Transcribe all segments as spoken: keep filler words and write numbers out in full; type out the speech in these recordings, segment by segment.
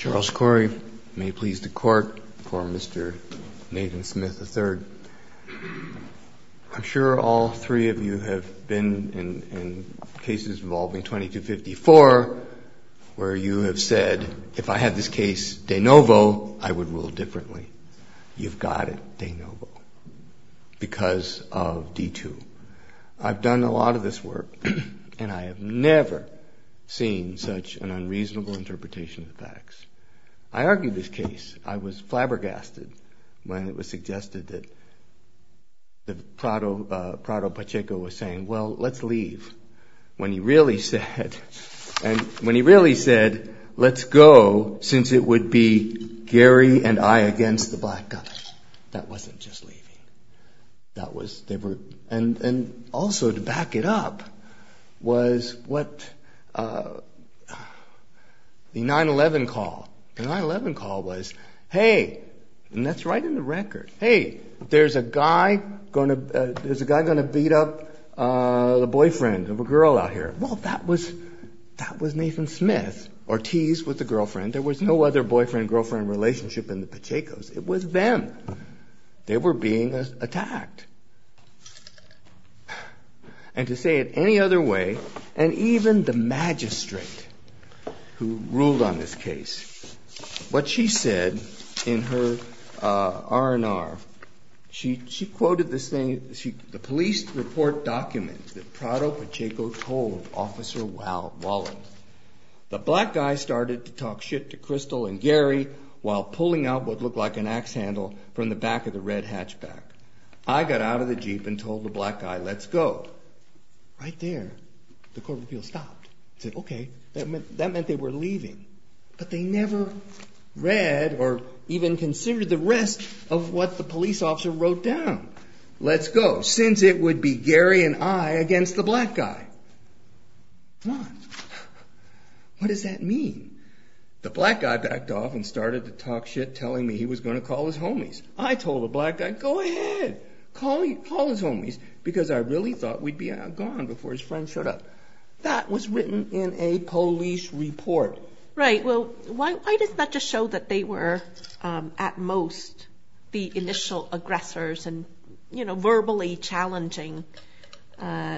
Charles Corey, may it please the court, for Mister Nathan Smith the third. I'm sure all three of you have been in, in cases involving twenty-two fifty-four where you have said, if I had this case de novo, I would rule differently. You've got it de novo because of D two. I've done a lot of this work, and I have never seen such an unreasonable interpretation of the facts. I argued this case. I was flabbergasted when it was suggested that the Prado, uh, Prado Pacheco was saying, well, let's leave. When he really said, and when he really said, let's go, since it would be Gary and I against the black guy. That wasn't just leaving. That was, they were, and, and also to back it up was what, uh, the nine eleven call. The nine eleven call was, hey, and that's right in the record. Hey, there's a guy gonna, uh, there's a guy gonna beat up, uh, the boyfriend of a girl out here. Well, that was, that was Nathan Smith. Ortiz was the girlfriend. There was no other boyfriend-girlfriend relationship in the Pachecos. It was them. They were being attacked. And to say it any other way, and even the magistrate who ruled on this case, what she said in her uh, R and R, she she quoted this thing, she, the police report document that Prado Pacheco told Officer Wallen. The black guy started to talk shit to Crystal and Gary while pulling out what looked like an axe handle from the back of the red hatchback. I got out of the Jeep and told the black guy, let's go. Right there, the Court of Appeals stopped. Said, okay, that meant, that meant they were leaving. But they never read or even considered the rest of what the police officer wrote down. Let's go, since it would be Gary and I against the black guy. Come on. What does that mean? The black guy backed off and started to talk shit, telling me he was going to call his homies. I told the black guy, go ahead, call, call his homies, because I really thought we'd be gone before his friend showed up. That was written in a police report. Right. Well, why, why doesn't that just show that they were, um, at most, the initial aggressors and, you know, verbally challenging uh,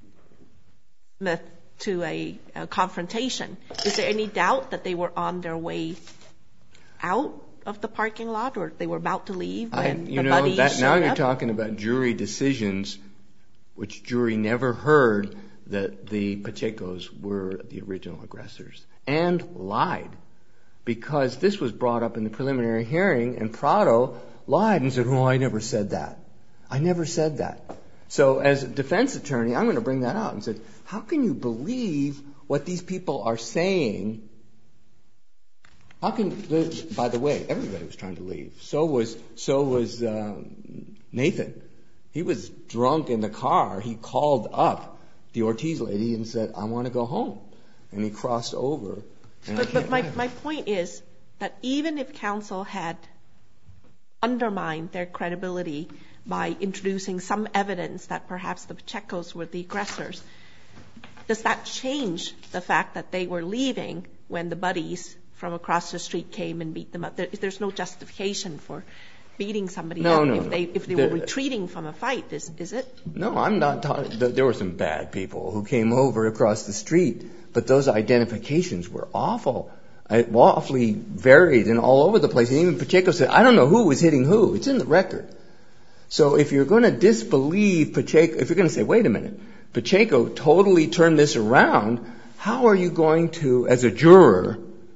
Smith to a, a confrontation? Is there any doubt that they were on their way out of the parking lot, or they were about to leave when I, you the know, buddies that, showed now up? you're talking about jury decisions, which jury never heard that the Pachecos were the original aggressors, and lied, because this was brought up in the preliminary hearing, and Prado lied and said, oh, I never said that. I never said that. So as a defense attorney, I'm going to bring that out and say, how can you believe what these people are saying? How can, by the way, everybody was trying to leave. So was, so was um, Nathan. He was drunk in the car. He called up the Ortiz lady and said, I want to go home. And he crossed over. And but but my, my point is that even if counsel had undermined their credibility by introducing some evidence that perhaps the Pachecos were the aggressors, does that change the fact that they were leaving when the buddies from across the street came and beat them up? There, there's no justification for beating somebody no, up no, if no. they if they the, were retreating from a fight, is is it? No, I'm not talking. There were some bad people who came over across the street, but those identifications were awful, awfully varied and all over the place. And even Pacheco said, I don't know who was hitting who. It's in the record. So if you're going to disbelieve Pacheco, if you're going to say, wait a minute, Pacheco totally turned this around, how are you going to, as a juror,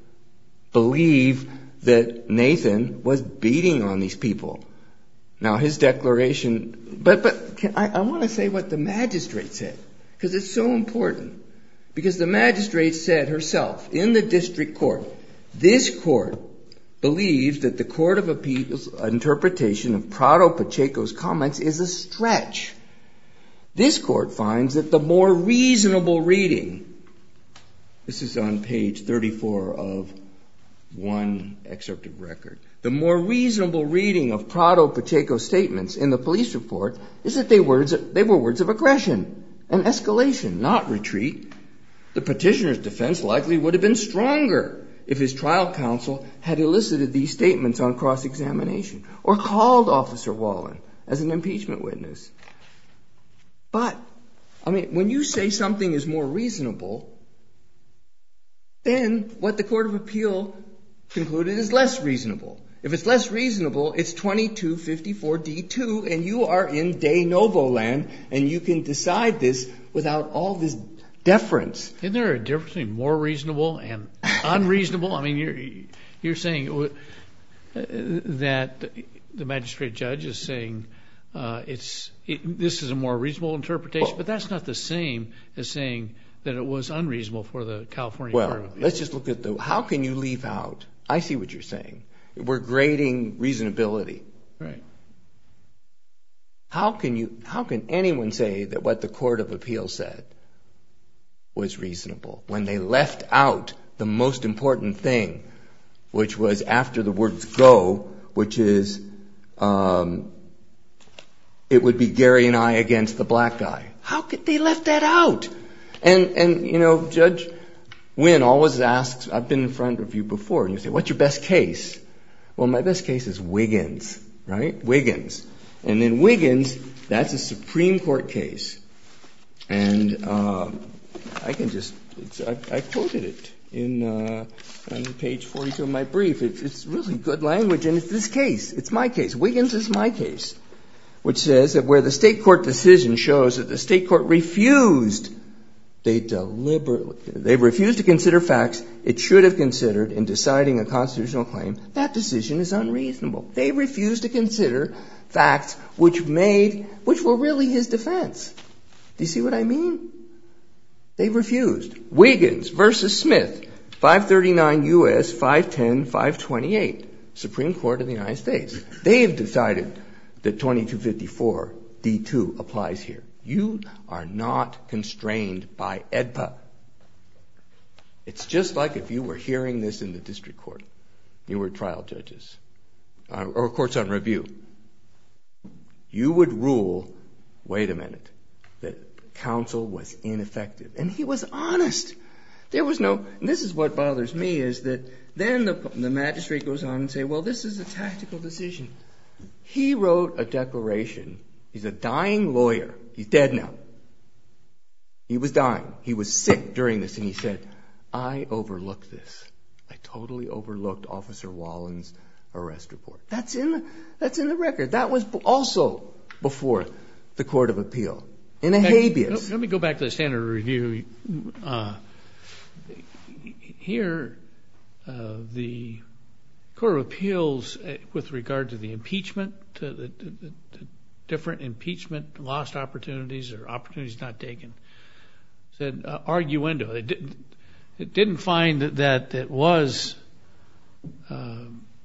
believe that Nathan was beating on these people? Now, his declaration, but but can, I, I want to say what the magistrate said, because it's so important. Because the magistrate said herself in the district court, this court believes that the Court of Appeals interpretation of Prado Pacheco's comments is a stretch. This court finds that the more reasonable reading, this is on page thirty-four of one excerpt of record, the more reasonable reading of Prado Pacheco's statements in the police report is that they, words, they were words of aggression and escalation, not retreat. The petitioner's defense likely would have been stronger if his trial counsel had elicited these statements on cross-examination or called Officer Wallen as an impeachment witness. But, I mean, when you say something is more reasonable, then what the Court of Appeal concluded is less reasonable. If it's less reasonable, it's twenty-two fifty-four D two, and you are in de novo land, and you can decide this without all this deference. Isn't there a difference between more reasonable and unreasonable? I mean, you're you're saying that the magistrate judge is saying uh, it's it, this is a more reasonable interpretation, well, but that's not the same as saying that it was unreasonable for the California Court of Appeals. Well, let's just look at the, how can you leave out, I see what you're saying. We're grading reasonability. Right. How can you, how can anyone say that what the Court of Appeals said was reasonable when they left out the most important thing, which was after the words go, which is um, it would be Gary and I against the black guy. How could they left that out? And, and you know, Judge Wynn always asks, I've been in front of you before, and you say, what's your best case? Well, my best case is Wiggins, right? Wiggins. And in Wiggins, that's a Supreme Court case. And uh, I can just, it's, I, I quoted it in uh, on page forty-two of my brief. It's, it's really good language, and it's this case. It's my case. Wiggins is my case, which says that where the state court decision shows that the state court refused, they deliberately, they refused to consider facts it should have considered in deciding a constitutional claim, that decision is unreasonable. They refused to consider facts which made, which were really his defense. Do you see what I mean? They refused. Wiggins versus Smith, five thirty-nine U S five ten five twenty-eight, Supreme Court of the United States. They have decided that twenty-two fifty-four D two applies here. You are not constrained by E D P A. It's just like if you were hearing this in the district court. You were trial judges uh, or courts on review. You would rule, wait a minute, that counsel was ineffective. And he was honest. There was no, and this is what bothers me, is that then the, the magistrate goes on and say, well, this is a tactical decision. He wrote a declaration. He's a dying lawyer. He's dead now. He was dying. He was sick during this, and he said, I overlooked this. I totally overlooked Officer Wallen's arrest report. That's in the, that's in the record. That was also before the Court of Appeal in a habeas. Let me go back to the standard review. Uh, here, uh, the Court of Appeals, uh, with regard to the impeachment, to the, the, the different impeachment, lost opportunities or opportunities not taken, said uh, arguendo. It didn't, it didn't find that, that it was uh,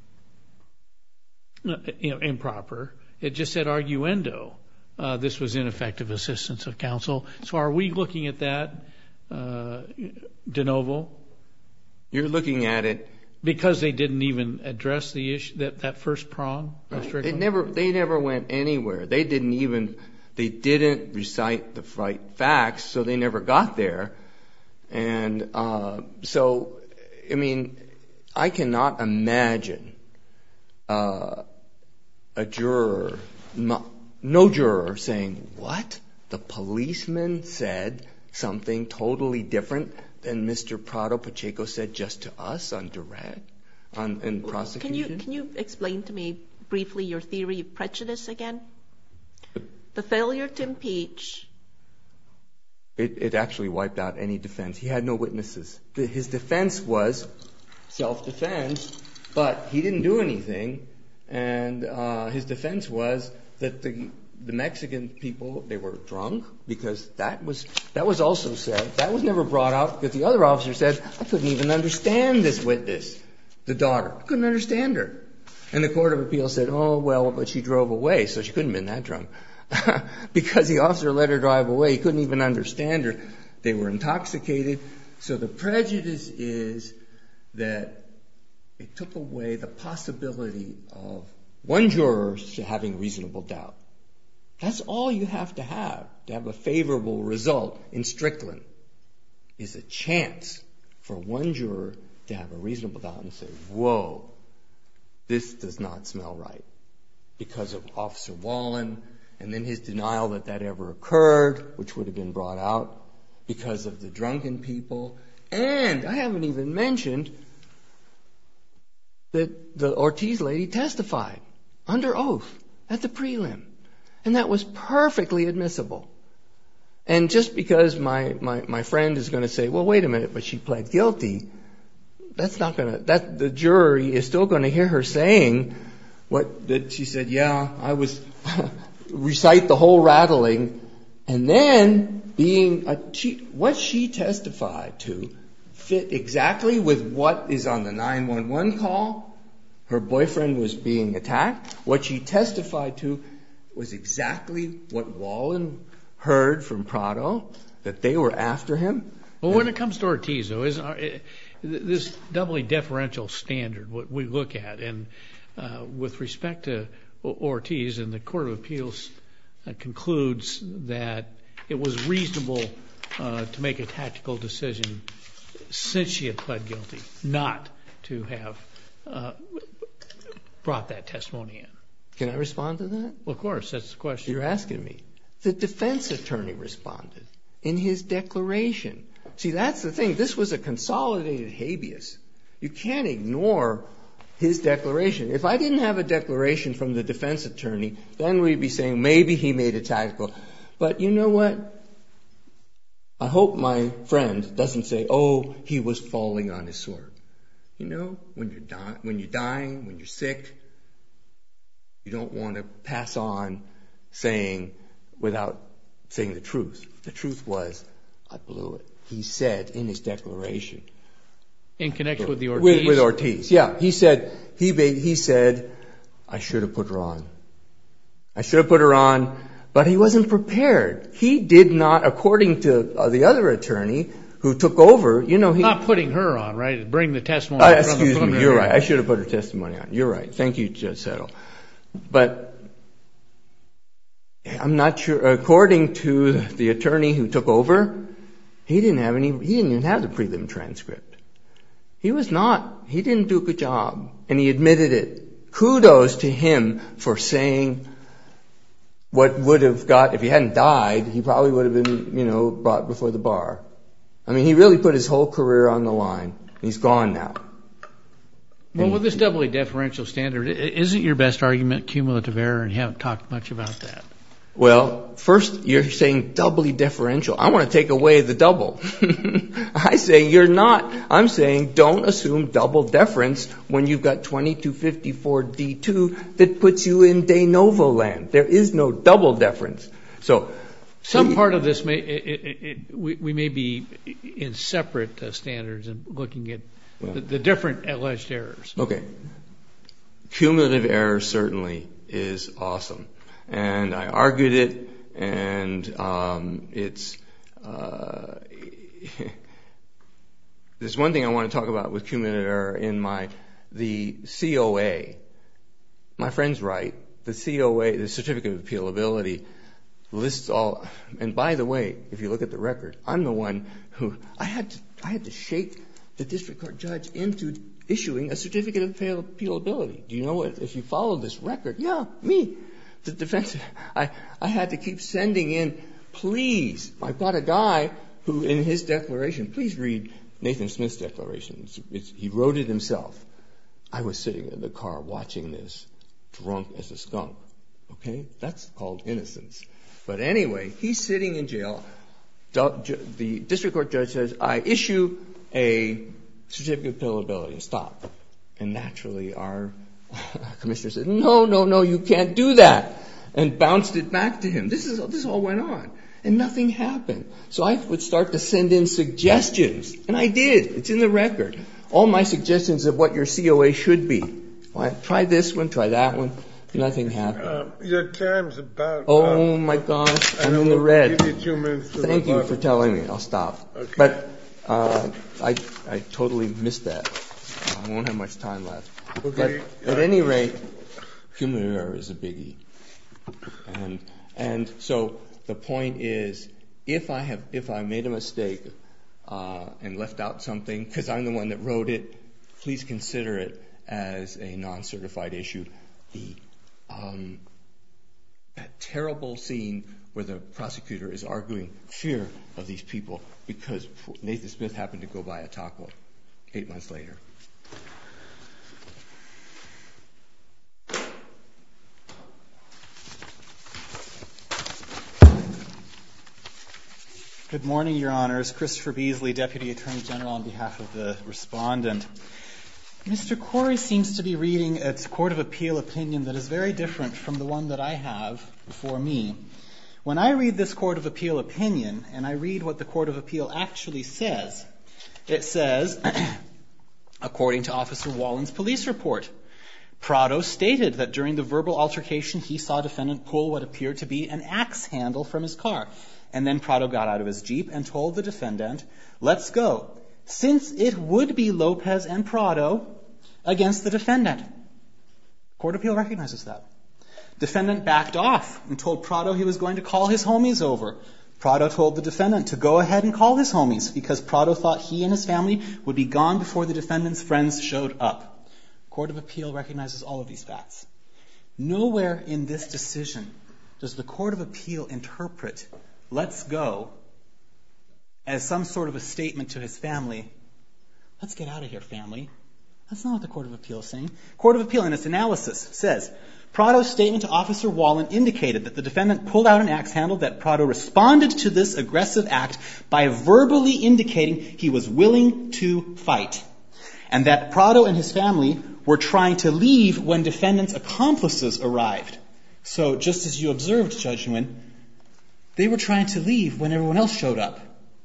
you know, improper. It just said arguendo. Uh, this was ineffective assistance of counsel. So are we looking at that uh, de novo? You're looking at it because they didn't even address the issue, that, that first prong of Strickland? It never, they never went anywhere. They didn't even, they didn't recite the right facts, so they never got there. And uh, so, I mean, I cannot imagine uh, a juror, no, no juror saying, what? The policeman said something totally different than Mister Prado Pacheco said just to us on direct, on in prosecution? Can you, can you explain to me briefly your theory of prejudice again? The failure to impeach. It, it actually wiped out any defense. He had no witnesses. The, his defense was self-defense, but he didn't do anything. And uh, his defense was that the the Mexican people, they were drunk, because that was that was also said. That was never brought out because the other officer said, I couldn't even understand this witness, the daughter. I couldn't understand her. And the Court of Appeal said, oh, well, but she drove away, so she couldn't have been that drunk. Because the officer let her drive away, he couldn't even understand her. They were intoxicated. So the prejudice is that it took away the possibility of one juror having reasonable doubt. That's all you have to have to have a favorable result in Strickland, is a chance for one juror to have a reasonable doubt and say, whoa, this does not smell right, because of Officer Wallen, and then his denial that that ever occurred, which would have been brought out, because of the drunken people. And I haven't even mentioned that the Ortiz lady testified under oath at the prelim. And that was perfectly admissible. And just because my, my, my friend is going to say, well, wait a minute, but she pled guilty, that's not going to, that the jury is still going to hear her saying what, that she said, yeah, I was, recite the whole rattling, and then being, a, she, what she testified to fit exactly with what is on the nine one one call. Her boyfriend was being attacked. What she testified to was exactly what Wallen heard from Prado, that they were after him. Well, when it comes to Ortiz, though, isn't it, this doubly deferential standard, what we look at, and uh, with respect to Ortiz, and the Court of Appeals uh, concludes that it was reasonable uh, to make a tactical decision since she had pled guilty, not to have uh, brought that testimony in. Can I respond to that? Well, of course, that's the question. You're asking me. The defense attorney responded in his declaration. See, that's the thing. This was a consolidated habeas. You can't ignore his declaration. If I didn't have a declaration from the defense attorney, then we'd be saying maybe he made a tactical. But you know what? I hope my friend doesn't say, oh, he was falling on his sword. You know, when you're, di- when you're dying, when you're sick, you don't want to pass on saying, without saying the truth. The truth was, I blew it. He said in his declaration. In connection with the Ortiz? With, with Ortiz, yeah. He said, he, he said, I should have put her on. I should have put her on, but he wasn't prepared. He did not, according to uh, the other attorney who took over, you know, he... Not putting her on, right? Bring the testimony uh, from the Excuse me, you're right. I should have put her testimony on. You're right. Thank you, Judge Settle. But I'm not sure, according to the attorney who took over, he didn't have any, he didn't even have the prelim transcript. He was not, he didn't do a good job, and he admitted it. Kudos to him for saying what would have got, if he hadn't died, he probably would have been, you know, brought before the bar. I mean, he really put his whole career on the line. He's gone now. Well, with this doubly deferential standard, isn't your best argument cumulative error, and you haven't talked much about that? Well, first, you're saying doubly deferential. I want to take away the double. I say you're not. I'm saying don't assume double deference when you've got twenty-two fifty-four D two that puts you in de novo land. There is no double deference. So, some part of this may it, it, it, we, we may be in separate uh, standards and looking at well, the, the different alleged errors. Okay. Cumulative error certainly is awesome. And I argued it, and um, it's uh, there's one thing I want to talk about with cumulative error in my the C O A. My friend's right. The C O A, the Certificate of Appealability, lists all. And by the way, if you look at the record, I'm the one who I had to I had to shake the district court judge into issuing a Certificate of Appealability. Do you know what? If you follow this record, yeah, me. The defense, I, I had to keep sending in, please, I've got a guy who in his declaration, please read Nathan Smith's declaration. It's, it's, he wrote it himself. I was sitting in the car watching this, drunk as a skunk. Okay? That's called innocence. But anyway, he's sitting in jail. The district court judge says, I issue a Certificate of Appealability. Stop. And naturally our commissioner said, no, no, no, you can't do that, and bounced it back to him. This is this all went on, and nothing happened. So I would start to send in suggestions, and I did. It's in the record. All my suggestions of what your C O A should be. Well, try this one, try that one. Nothing happened. Uh, your time's about. Oh uh, my gosh, I'm in the red. Give you two minutes. Thank you for telling me. I'll stop. Okay. But uh, I I totally missed that. I won't have much time left. Okay. But at any rate, cumulative error is a biggie. And and so the point is, if I have if I made a mistake uh, and left out something, because I'm the one that wrote it, please consider it as a non-certified issue. The um, that terrible scene where the prosecutor is arguing fear of these people because Nathan Smith happened to go buy a taco eight months later. Good morning, Your Honors. Christopher Beasley, Deputy Attorney General on behalf of the respondent. Mister Corey seems to be reading a Court of Appeal opinion that is very different from the one that I have before me. When I read this Court of Appeal opinion, and I read what the Court of Appeal actually says, it says, according to Officer Wallen's police report, Prado stated that during the verbal altercation he saw defendant pull what appeared to be an axe handle from his car. And then Prado got out of his Jeep and told the defendant, let's go, since it would be Lopez and Prado against the defendant. Court of Appeal recognizes that. Defendant backed off and told Prado he was going to call his homies over. Prado told the defendant to go ahead and call his homies because Prado thought he and his family would be gone before the defendant's friends showed up. Court of Appeal recognizes all of these facts. Nowhere in this decision does the Court of Appeal interpret let's go as some sort of a statement to his family. Let's get out of here, family. That's not what the Court of Appeal is saying. Court of Appeal in its analysis says, Prado's statement to Officer Wallen indicated that the defendant pulled out an axe handle, that Prado responded to this aggressive act by verbally indicating he was willing to fight, and that Prado and his family were trying to leave when defendant's accomplices arrived. So just as you observed, Judge Nguyen, they were trying to leave when everyone else showed up.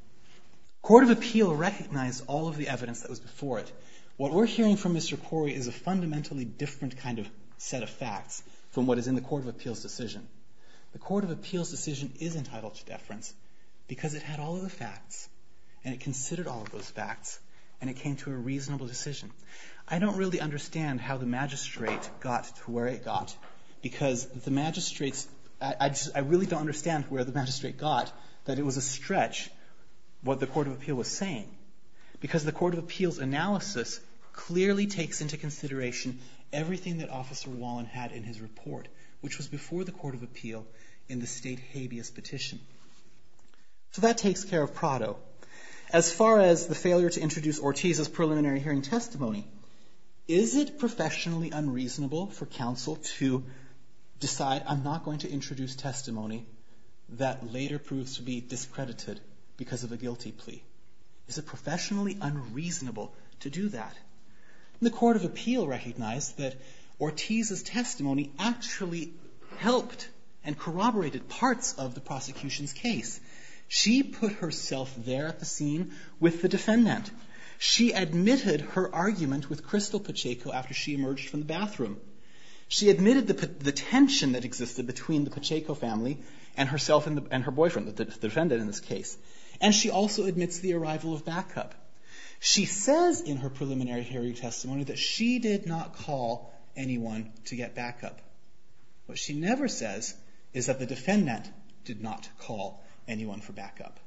Court of Appeal recognized all of the evidence that was before it. What we're hearing from Mister Corey is a fundamentally different kind of set of facts from what is in the Court of Appeal's decision. The Court of Appeal's decision is entitled to deference because it had all of the facts, and it considered all of those facts, and it came to a reasonable decision. I don't really understand how the magistrate got to where it got, because the magistrate's I, I, just, I really don't understand where the magistrate got that it was a stretch what the Court of Appeal was saying, because the Court of Appeal's analysis clearly takes into consideration everything that Officer Wallen had in his report, which was before the Court of Appeal in the state habeas petition. So that takes care of Prado. As far as the failure to introduce Ortiz's preliminary hearing testimony, is it professionally unreasonable for counsel to decide, I'm not going to introduce testimony that later proves to be discredited because of a guilty plea? Is it professionally unreasonable to do that? And the Court of Appeal recognized that Ortiz's testimony actually helped and corroborated parts of the prosecution's case. She put herself there at the scene with the defendant. She admitted her argument with Crystal Pacheco after she emerged from the bathroom. She admitted the, the tension that existed between the Pacheco family and herself and, the, and her boyfriend, the, the defendant in this case. And she also admits the arrival of backup. She says in her preliminary hearing testimony that she did not call anyone to get backup. What she never says is that the defendant did not call anyone for backup.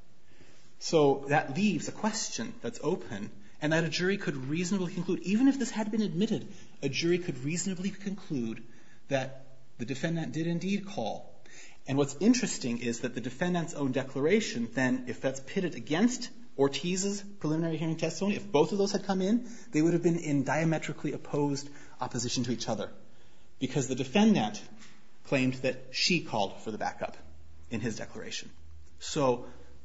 So that leaves a question that's open, and that a jury could reasonably conclude, even if this had been admitted, a jury could reasonably conclude that the defendant did indeed call. And what's interesting is that the defendant's own declaration, then, if that's pitted against Ortiz's preliminary hearing testimony, if both of those had come in, they would have been in diametrically opposed opposition to each other, because the defendant claimed that she called for the backup in his declaration. So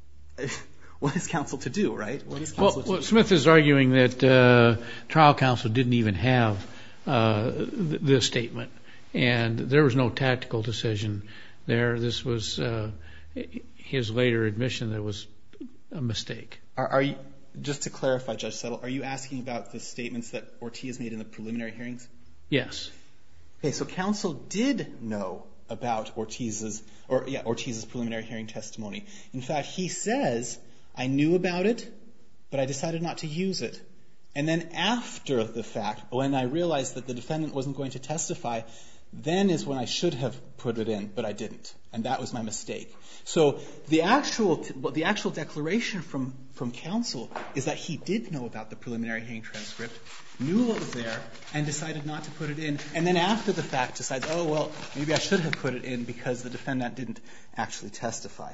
what is counsel to do, right? What is counsel well, to well, do? Smith is arguing that uh, trial counsel didn't even have uh, th- this statement, and there was no tactical decision there. This was uh, his later admission that it was a mistake. Are, are you, just to clarify, Judge Settle, are you asking about the statements that Ortiz made in the preliminary hearings? Yes. Okay, so counsel did know about Ortiz's, or yeah, Ortiz's preliminary hearing testimony. In fact, he says, I knew about it, but I decided not to use it. And then after the fact, when I realized that the defendant wasn't going to testify, then is when I should have put it in, but I didn't. and that was my mistake. So the actual the actual declaration from, from counsel is that he did know about the preliminary hearing transcript, knew what was there, and decided not to put it in, and then after the fact decides, oh, well, maybe I should have put it in because the defendant didn't actually testify.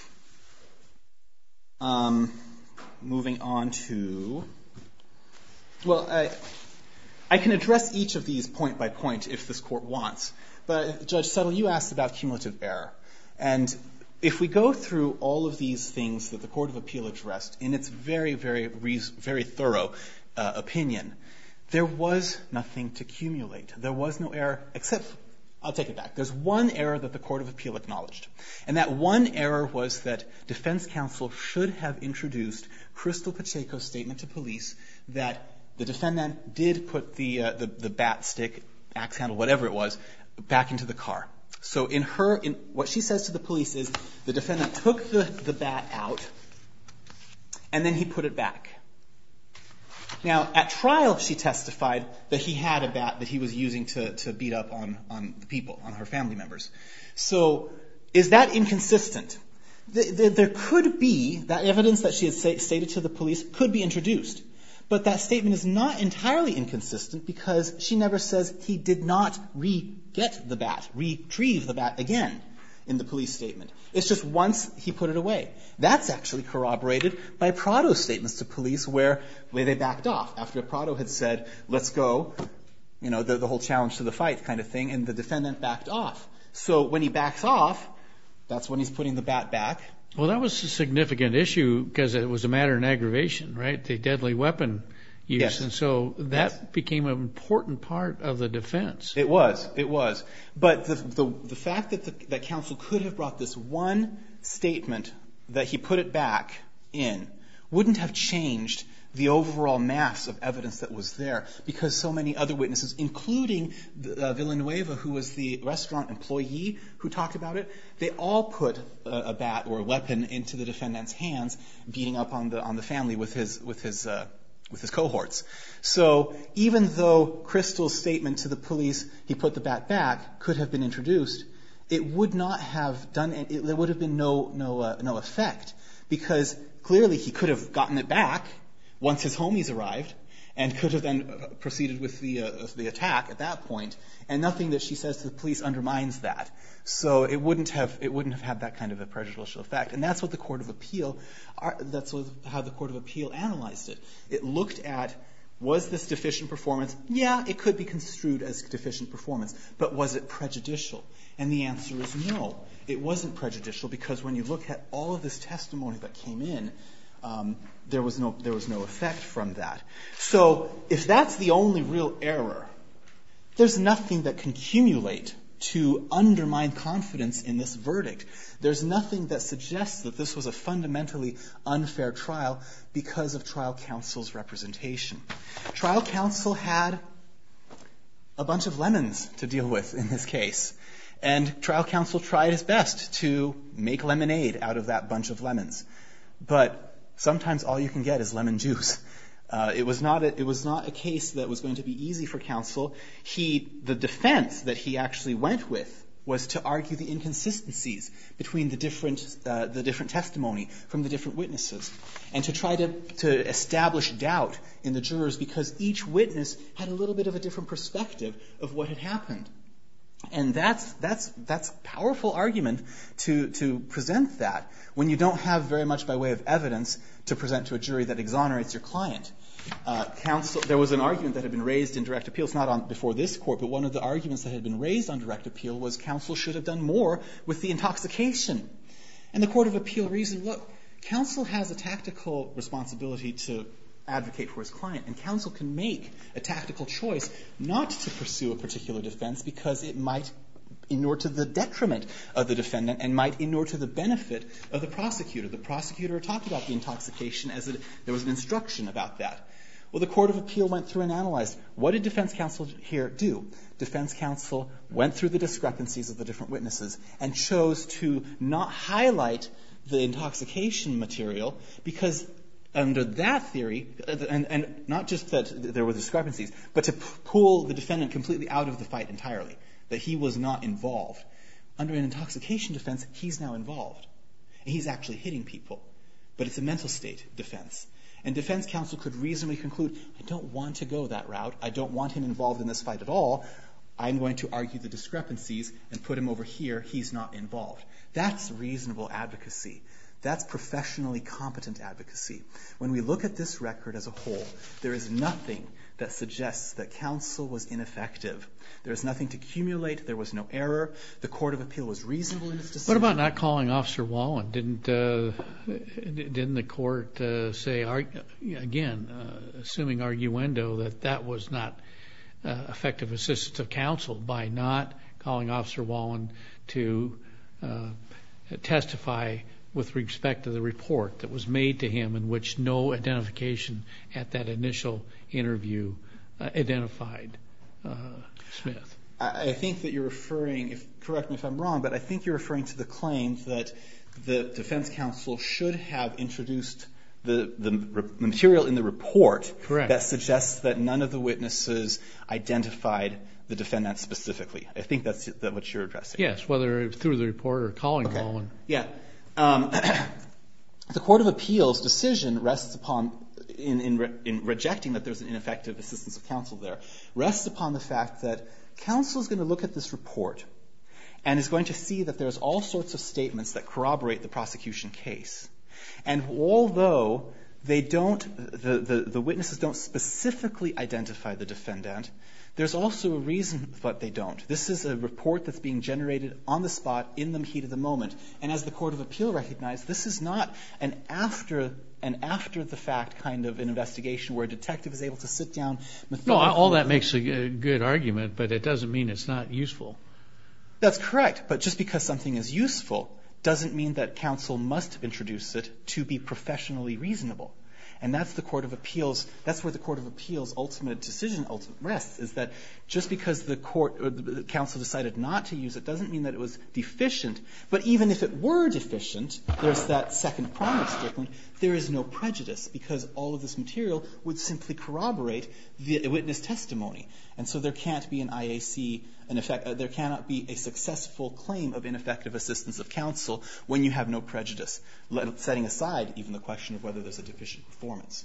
Um, moving on to, well, I, I can address each of these point by point if this court wants. But Judge Settle, you asked about cumulative error. And if we go through all of these things that the Court of Appeal addressed in its very, very, very thorough uh, opinion, there was nothing to cumulate. There was no error except, I'll take it back. There's one error that the Court of Appeal acknowledged. And that one error was that defense counsel should have introduced Crystal Pacheco's statement to police that the defendant did put the, uh, the, the bat stick, axe handle, whatever it was, back into the car. So in her, in what she says to the police is the defendant took the, the bat out and then he put it back. Now, at trial, she testified that he had a bat that he was using to, to beat up on, on the people, on her family members. So is that inconsistent? The, the, there could be, that evidence that she had say, stated to the police could be introduced. But that statement is not entirely inconsistent because she never says he did not re-get the bat, retrieve the bat again in the police statement. It's just once he put it away. That's actually corroborated by Prado's statements to police where, where they backed off. After Prado had said, let's go, you know, the, the whole challenge to the fight kind of thing, and the defendant backed off. So when he backs off, that's when he's putting the bat back. Well, that was a significant issue because it was a matter of aggravation, right? The deadly weapon use. Yes. And so that yes. became an important part of the defense. It was. It was. But the the, the fact that, the, that counsel could have brought this one statement that he put it back in wouldn't have changed the overall mass of evidence that was there because so many other witnesses, including the, uh, Villanueva, who was the restaurant employee who talked about it, they all put a, a bat or a weapon into the defendant's hands, beating up on the on the family with his with his uh, with his cohorts. So even though Crystal's statement to the police, he put the bat back, could have been introduced, it would not have done it. it there would have been no no uh, no effect because clearly he could have gotten it back once his homies arrived, and could have then proceeded with the uh, the attack at that point, and nothing that she says to the police undermines that. So it wouldn't have it wouldn't have had that kind of a prejudicial effect, and that's what the Court of Appeal, are, that's what, how the Court of Appeal analyzed it. It looked at, was this deficient performance? Yeah, it could be construed as deficient performance, but was it prejudicial? And the answer is no, it wasn't prejudicial because when you look at all of this testimony that came in, Um, there was no there was no effect from that. So if that's the only real error, there's nothing that can accumulate to undermine confidence in this verdict. There's nothing that suggests that this was a fundamentally unfair trial because of trial counsel's representation. Trial counsel had a bunch of lemons to deal with in this case, and trial counsel tried his best to make lemonade out of that bunch of lemons. But sometimes all you can get is lemon juice. Uh, it was not a, it was not a case that was going to be easy for counsel. He, the defense that he actually went with was to argue the inconsistencies between the different uh, the different testimony from the different witnesses, and to try to to establish doubt in the jurors because each witness had a little bit of a different perspective of what had happened. And that's that's that's powerful argument to to present that when you don't have very much by way of evidence to present to a jury that exonerates your client. Uh, counsel, there was an argument that had been raised in direct appeal. It's not on before this court, but one of the arguments that had been raised on direct appeal was counsel should have done more with the intoxication. And the Court of Appeal reasoned, look, counsel has a tactical responsibility to advocate for his client, and counsel can make a tactical choice not to pursue a particular defense because it might inure to the detriment of the defendant and might inure to the benefit of the prosecutor. The prosecutor talked about the intoxication as a, there was an instruction about that. Well, the Court of Appeal went through and analyzed, what did defense counsel here do? Defense counsel went through the discrepancies of the different witnesses and chose to not highlight the intoxication material because under that theory, and, and not just that there were discrepancies, but to p- pull the defendant completely out of the fight entirely, that he was not involved. Under an intoxication defense, he's now involved. And he's actually hitting people. But it's a mental state defense. And defense counsel could reasonably conclude, I don't want to go that route. I don't want him involved in this fight at all. I'm going to argue the discrepancies and put him over here. He's not involved. That's reasonable advocacy. That's professionally competent advocacy. When we look at this record as a whole, there is nothing that suggests that counsel was ineffective. There is nothing to accumulate. There was no error. The Court of Appeal was reasonable in its decision. What about not calling Officer Wallen? Didn't uh, didn't the court uh, say, again, uh, assuming arguendo, that that was not uh, effective assistance of counsel by not calling Officer Wallen to uh, testify with respect to the report that was made to him in which no identification at that initial interview uh, identified uh, Smith? I think that you're referring, if, correct me if I'm wrong, but I think you're referring to the claim that the defense counsel should have introduced the, the material in the report Correct. that suggests that none of the witnesses identified the defendant specifically. I think that's that what you're addressing. Yes, whether through the report or calling Okay. Wallen. Yeah. Um, the Court of Appeals decision rests upon, in, in, re, in rejecting that there's an ineffective assistance of counsel there, rests upon the fact that counsel is going to look at this report and is going to see that there's all sorts of statements that corroborate the prosecution case. And although they don't, the, the, the witnesses don't specifically identify the defendant, there's also a reason that they don't. This is a report that's being generated on the spot in the heat of the moment. And as the Court of Appeal recognized, this is not an after an after the fact kind of an investigation where a detective is able to sit down. No, all that makes a good argument, but it doesn't mean it's not useful. That's correct. But just because something is useful doesn't mean that counsel must introduce it to be professionally reasonable. And that's the Court of Appeals, that's where the Court of Appeals' ultimate decision ultimate rests, is that just because the court or the counsel decided not to use it doesn't mean that it was deficient. But even if it were deficient, there's that second prong of Strickland, there is no prejudice because all of this material would simply corroborate the witness testimony. And so there can't be an I A C, an effect, uh, there cannot be a successful claim of ineffective assistance of counsel when you have no prejudice, let, setting aside even the question of whether there's a deficient performance.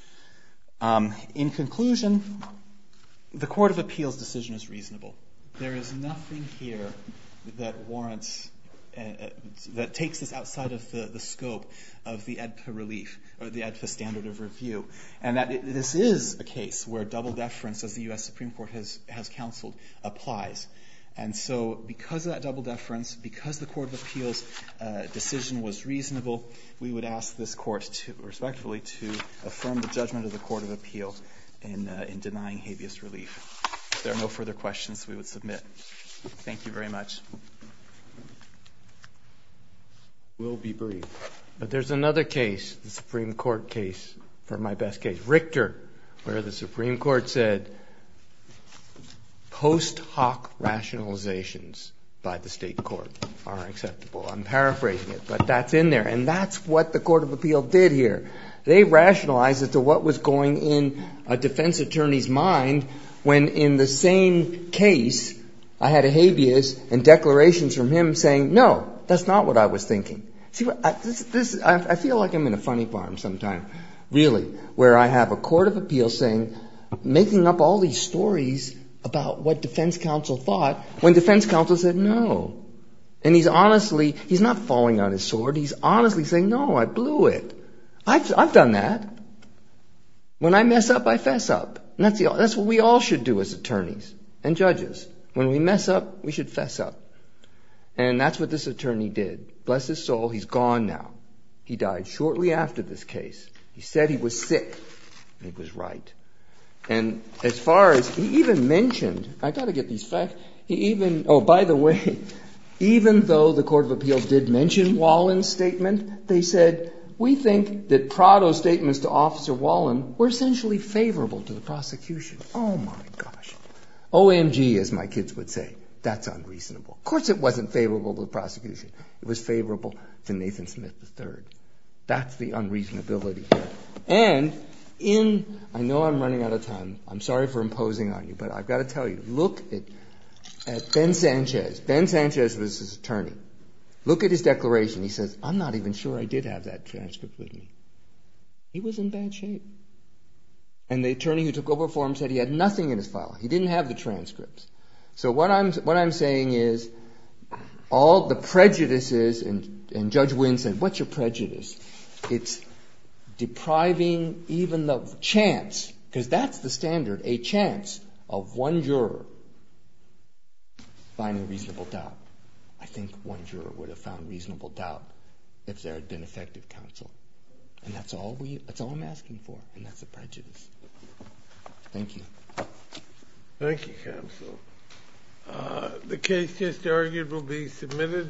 Um, in conclusion, the Court of Appeals' decision is reasonable. There is nothing here that warrants, uh, uh, that takes this outside of the, the scope of the E D P A relief, or the E D P A standard of review. And that it, this is a case where double deference, as the U S Supreme Court has, has counseled, applies. And so because of that double deference, because the Court of Appeals' uh, decision was reasonable, we would ask this Court to, respectfully, to affirm the judgment of the Court of Appeal in, uh, in denying habeas relief. If there are no further questions, we would submit. Thank you very much. We'll be brief. But there's another case, the Supreme Court case, for my best case, Richter, where the Supreme Court said post hoc rationalizations by the state court are acceptable. I'm paraphrasing it, but that's in there. And that's what the Court of Appeal did here. They rationalized as to what was going in a defense attorney's mind when in the same case I had a habeas and declarations from him saying, no, that's not what I was thinking. See, I, this, this, I, I feel like I'm in a funny farm sometime, really, where I have a Court of Appeal saying, making up all these stories about what defense counsel thought when defense counsel said no. And he's honestly, he's not falling on his sword. He's honestly saying, no, I blew it. I've, I've done that. When I mess up, I fess up. And that's, the, that's what we all should do as attorneys and judges. When we mess up, we should fess up. And that's what this attorney did. Bless his soul, he's gone now. He died shortly after this case. He said he was sick, and he was right. And as far as, he even mentioned, I got to get these facts, he even, oh, by the way, even though the Court of Appeal did mention Wallen's statement, they said, we think that Prado's statements to Officer Wallen were essentially favorable to the prosecution. Oh, my gosh. O M G, as my kids would say. That's unreasonable. Of course it wasn't favorable to the prosecution. It was favorable to Nathan Smith the third. That's the unreasonability here. And in, I know I'm running out of time. I'm sorry for imposing on you, but I've got to tell you, look at at Ben Sanchez. Ben Sanchez was his attorney. Look at his declaration. He says, I'm not even sure I did have that transcript with me. He was in bad shape. And the attorney who took over for him said he had nothing in his file. He didn't have the transcripts. So what I'm what I'm saying is, all the prejudices, and, and Judge Wynn said, what's your prejudice? It's depriving even the chance, because that's the standard, a chance of one juror finding reasonable doubt. I think one juror would have found reasonable doubt if there had been effective counsel. And that's all we that's all I'm asking for, and that's the prejudice. Thank you. Thank you, counsel. Uh, the case just argued will be submitted.